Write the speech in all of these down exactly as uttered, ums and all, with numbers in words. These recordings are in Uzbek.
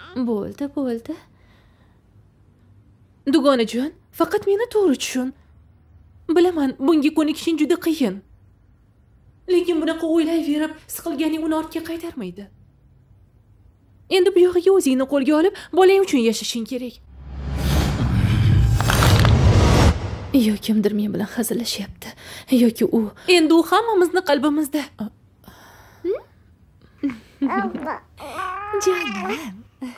Bo'ldi, bo'ldi. Dugonajon, faqat meni to'g'ri tushun. Bilaman, bunga ko'nikishing juda qiyin. Lekin bunaqa o'ylayverib, siqilganing uni ortga qaytarmaydi. Endi bu yog'iga o'zingni qo'lga olib, bolang uchun yashashing kerak. Yo kimdir men bilan hazillashyapti, yoki u. Endi u hammamizni qalbimizda. Jonim.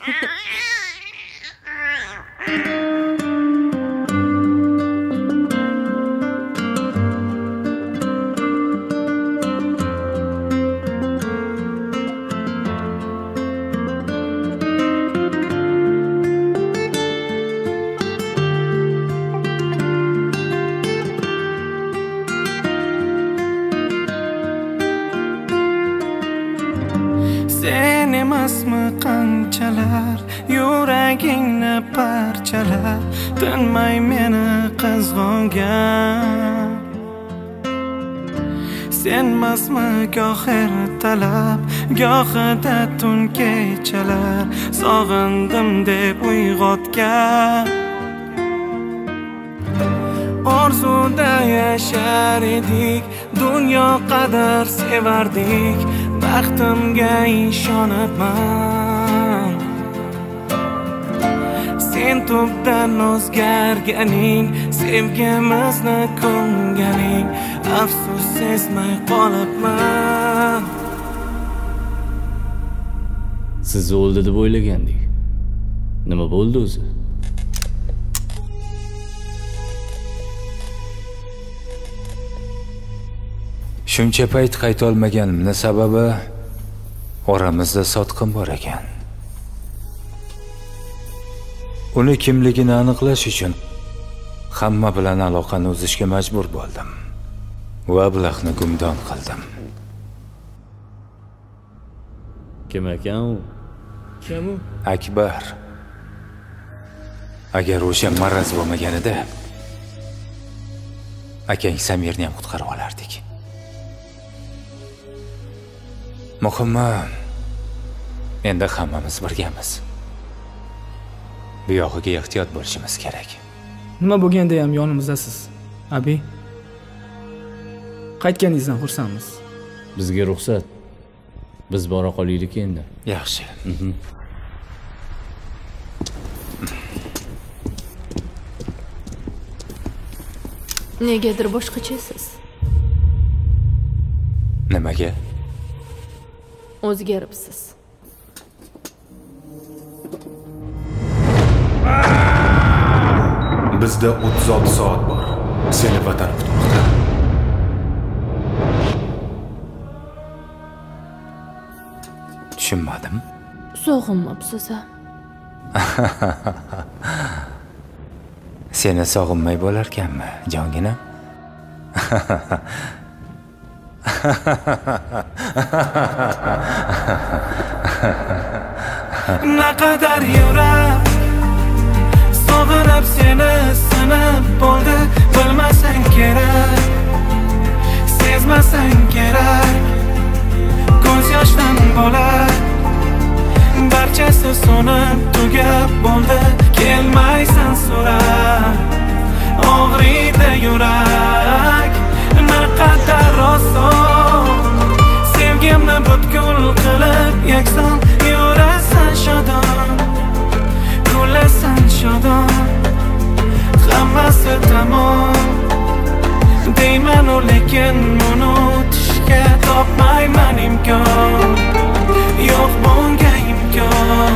Sen emasmi qanchalar yuragingni parchalar tinmay meni qizg'ongan. Sen emasmi goh ertalab gohida tun kechalar sog'indim deb uyg'otgan. Orzuda yashar edik, dunyo qadar sevardik, baxtimga ishonibman. Sen tubdan o'zgarganing, sevgimizni ko'nganing, afsus sezmay qolibman. Siz o'ldi deb o'ylagandik. Nima bo'ldi o'zi? Shuncha payt qayta olmaganimning sababi oramizda sotqin bor ekan. Uni kimligini aniqlash uchun hamma bilan aloqani uzishga majbur bo'ldim va ablahni gumdon qildim. Kim ekan u? Kim u? Akbar. Agar o'sha maraz bo'lmaganida akang Samirni ham qutqarib olardik. Muhimi, endi hammamiz birgamiz. Bu yog'iga ehtiyot bo'lishimiz kerak. Nima bo'lganda ham yonimizdasiz, abi. Qaytganingizdan xursandmiz. Bizga ruxsat. Biz bora qolaylik endi. Yaxshi. Negadir boshqachasiz. Nimaga? O'zgaribsiz. Bizda o'ttiz olti soat bor. Seni vatan kutmoqda. Tushunmadim. Sog'inmabsiz ham. Seni sog'inmay bo'larkanmi, jonginam? Naqadar yurak sog'inib seni sinib bo'ldi, bilmasang kerak, sezmasang kerak, ko'z yoshdan bo'lar, barchasi so'nib tugab bo'ldi, kelmaysan so'rab, og'riydi yurak. Naqadar oson sevgimni butkul qilib yakson yurasan shodon, kulasan shodon, hammasi tamom deyman u, lekin unutishga topmayman imkon, yo'q bunga imkon.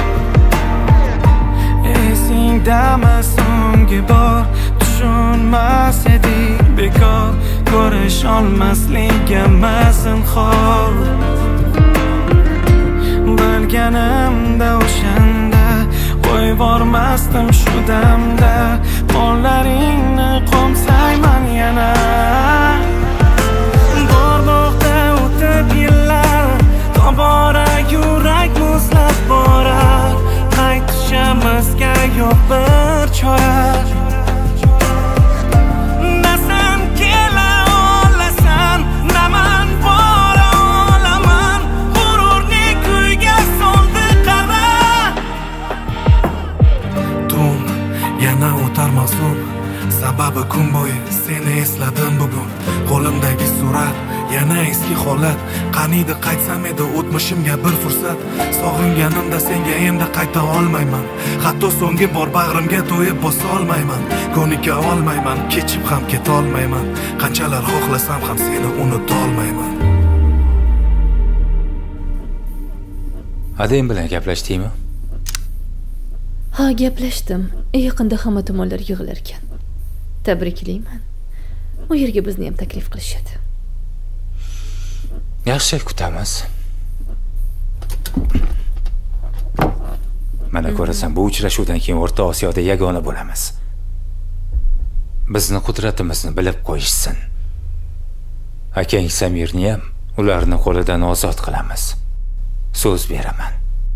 Esingdami so'nggi bor tushunmas edik bekor, ko'rish olmasligimiz zinhor. Bilganimda o'shanda qo'yvormasdim shu damda, qo'llaringni qo'msayman yana. Bormoqda o'tib yillar, tobora yurak muzlab borar, qaytishamizga yo'q bir chora. kun bo'yi seni esladim bugun. Qo'limdagi surat yana eski holat. Qaniydi qaytsam edi o'tmishimga bir fursat. Sog'inganimda senga endi qayta olmayman. Hatto so'nggi bor bag'rimga to'yib bosa olmayman. Ko'nika olmayman, kechib ham keta olmayman. Qanchalar xohlasam ham seni unuta olmayman. Adem bilan gaplashdingmi? Ha, gaplashdim. Yaqinda hamma tomonlar yig'ilar ekan. Tabriklayman. U yerga bizni ham taklif qilishadi. Yaxshi, kutamiz. Mana ko'rasan, bu uchrashuvdan keyin O'rta Osiyoda yagona bo'lamiz. Bizni qudratimizni bilib qo'yishsin. Akang Samirni ham ularni qo'lidan ozod qilamiz. So'z beraman.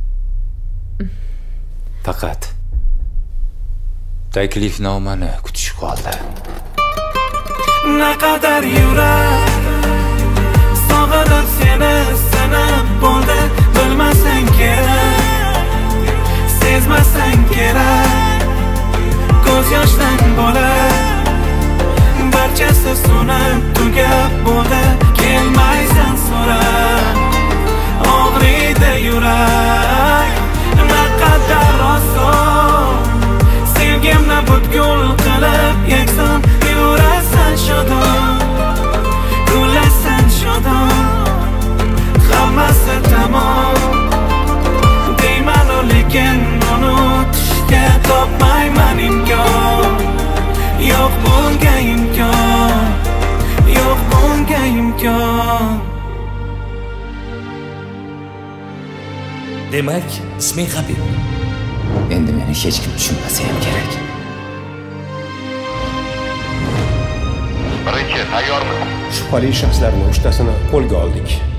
Faqat taklifnomani kutish qoldi. Naqadar yurak sog'inib seni sanab bo'ldi. Bilmasang kerak, sezmasang kerak. Ko'z yoshdan bo'lib barchasi so'nib tugab bo'ldi. Kelmaysan so'rab og'riydi yurak. Naqadar oson sevgimni butkul qilib yakson yurasan shodon, kulasan shodon. Hammasi tamom deyman, lekin unutishga topmayman imkon. Yo'q bunga imkon, yo'q bunga imkon. Demak, isming Habib. Endi meni hech kim tushunmasa ham kerak. Birinchi, tayyormi? Shubhali shaxslarning uchtasini qo'lga oldik.